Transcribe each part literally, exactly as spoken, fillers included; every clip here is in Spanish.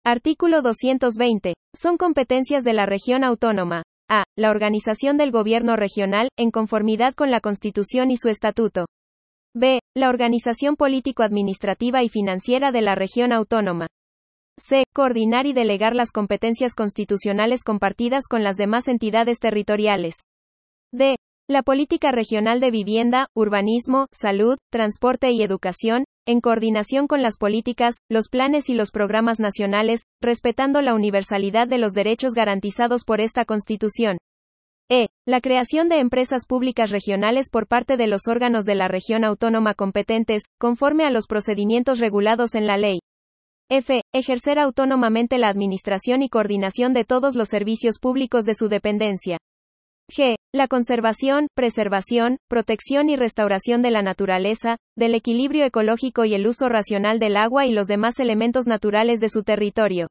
Artículo doscientos veinte. Son competencias de la región autónoma. A. La organización del gobierno regional, en conformidad con la Constitución y su estatuto. B. La organización político-administrativa y financiera de la región autónoma. C. Coordinar y delegar las competencias constitucionales compartidas con las demás entidades territoriales. D. La política regional de vivienda, urbanismo, salud, transporte y educación, en coordinación con las políticas, los planes y los programas nacionales, respetando la universalidad de los derechos garantizados por esta Constitución. E. La creación de empresas públicas regionales por parte de los órganos de la región autónoma competentes, conforme a los procedimientos regulados en la ley. F. Ejercer autónomamente la administración y coordinación de todos los servicios públicos de su dependencia. G. La conservación, preservación, protección y restauración de la naturaleza, del equilibrio ecológico y el uso racional del agua y los demás elementos naturales de su territorio.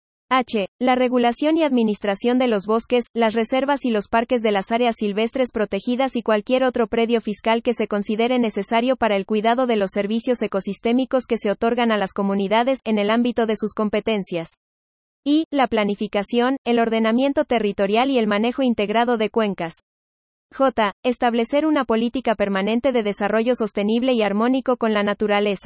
H. La regulación y administración de los bosques, las reservas y los parques de las áreas silvestres protegidas y cualquier otro predio fiscal que se considere necesario para el cuidado de los servicios ecosistémicos que se otorgan a las comunidades, en el ámbito de sus competencias. I. La planificación, el ordenamiento territorial y el manejo integrado de cuencas. J. Establecer una política permanente de desarrollo sostenible y armónico con la naturaleza.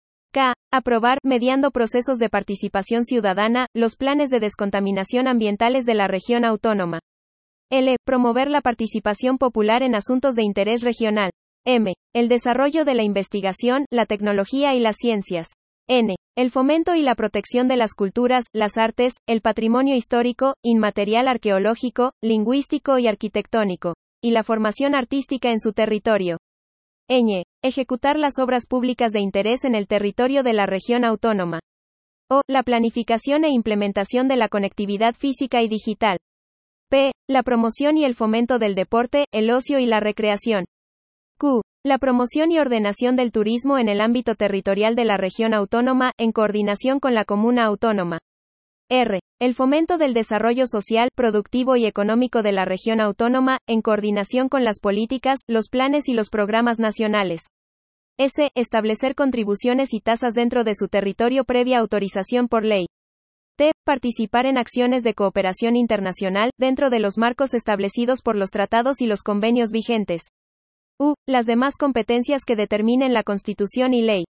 K. Aprobar, mediando procesos de participación ciudadana, los planes de descontaminación ambientales de la región autónoma. L. Promover la participación popular en asuntos de interés regional. M. El desarrollo de la investigación, la tecnología y las ciencias. N. El fomento y la protección de las culturas, las artes, el patrimonio histórico, inmaterial arqueológico, lingüístico y arquitectónico, y la formación artística en su territorio. Ñ. Ejecutar las obras públicas de interés en el territorio de la región autónoma. O. La planificación e implementación de la conectividad física y digital. P. La promoción y el fomento del deporte, el ocio y la recreación. Q. La promoción y ordenación del turismo en el ámbito territorial de la región autónoma, en coordinación con la comuna autónoma. R. El fomento del desarrollo social, productivo y económico de la región autónoma, en coordinación con las políticas, los planes y los programas nacionales. S. Establecer contribuciones y tasas dentro de su territorio previa autorización por ley. T. Participar en acciones de cooperación internacional, dentro de los marcos establecidos por los tratados y los convenios vigentes. U. Las demás competencias que determinen la Constitución y ley.